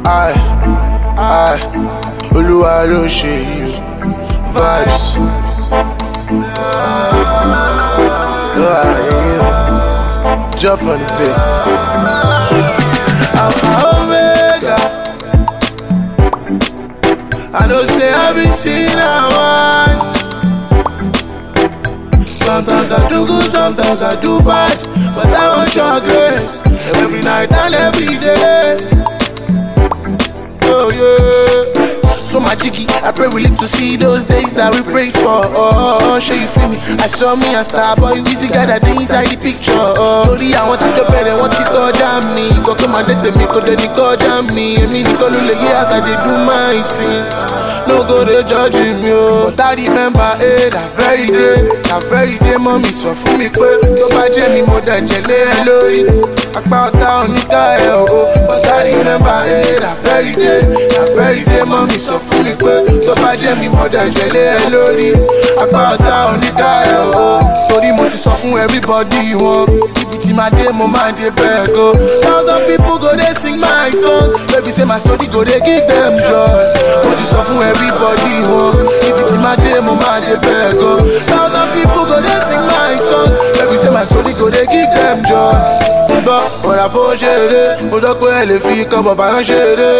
I, Olúwa ló ṣe yìí o. Vibes. Jump on the beat. Alpha Omega. I know say I be seen one. Sometimes I do good, sometimes I do bad, but I want your grace every night and every day. Oh yeah. So my jiggy, I pray we live to see those days that we prayed for. Oh, show you feel me. I saw me a star boy, easy guy that dey inside the picture. Oh, I want to get better, want to go down me. Go come and let me, go then go down me. I mean, go to the years I did do my thing. No go to judging me, oh. But I remember, that very day, mommy sọ fún mi pé tó bá jẹ́ mi mo dẹ̀ jẹ̀lé ẹ lórí. Apá ọ̀tá oníkà ẹ̀ o. But I remember, that very day, mommy sọ fún mi pé tó bá jẹ́ mi mo dẹ̀ jẹ̀lé ẹ lórí. Apá ọ̀tá oníkà ẹ̀ o. Torí mo ti sọ fún everybody wọn. Ibi tí máa dé mo máa dé bẹ́ẹ̀ go. Thousand people go dey sing my song. Baby say my story go dey give them joy. Mo ti sọ fún everybody wọn. Ibi tí máa dé mo máa dé bẹ́ẹ̀ go. Thousand people go dey sing my song. Baby say my story go dey give them joy. Gbọ́ ọ̀rà fún ṣeré, mo dọ́ pé ẹ lè fi ikọ̀ bàbá yẹn ṣeré.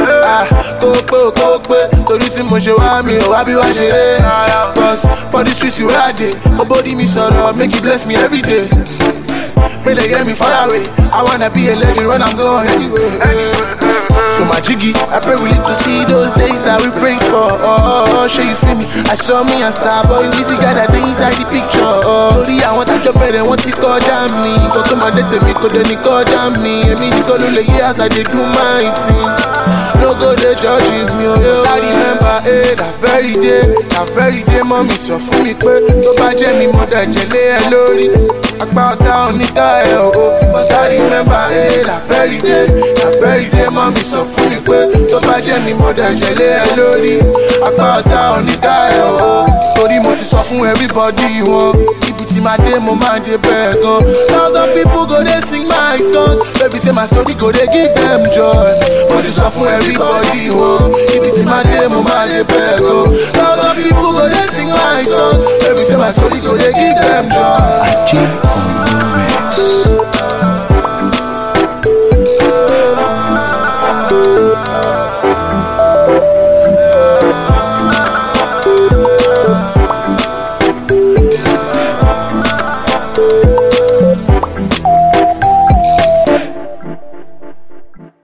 Kó pé, torí tí mo ṣe wá mi ò wá bí wá ṣeré. Cause for the street you where I dey, mo body mi sọ̀rọ̀, make you bless me every day. May they get me far away, I wanna be a legend when I'm going anywhere. So my jiggy, I pray we live to see those days that we prayed for. Oh, show you feel me. I saw me a star boy, easy guy that dey inside the picture. Oh, I want to jump better, want to go down me. Go come and let me, go then go down me. I mean, you go to the years I did do my thing. No go dey judging me, oh yo. I remember, that very day, mommy sọ fún mi pé tó bá jẹ́ mi mo dẹ̀ jẹ̀lé ẹ lórí. Apá ọ̀tá oníkà ẹ̀ o. But I remember, that very day, mommy sọ fún mi pé tó bá jẹ́ mi mo dẹ̀ jẹ̀lé ẹ lórí. Apá ọ̀tá oníkà ẹ̀ o. Torí mo ti sọ fún everybody wọn. Ibi tí máa dé mo máa dé bẹ́ẹ̀ gan. Thousand people go dey sing my song. Baby say my story go dey give them joy. Mo ti sọ fún everybody wọn. Ibi tí máa dé mo máa dé bẹ́ẹ̀ gan. Thousand people go dey sing my song. Baby say my story go dey give them joy. Achi on the mix.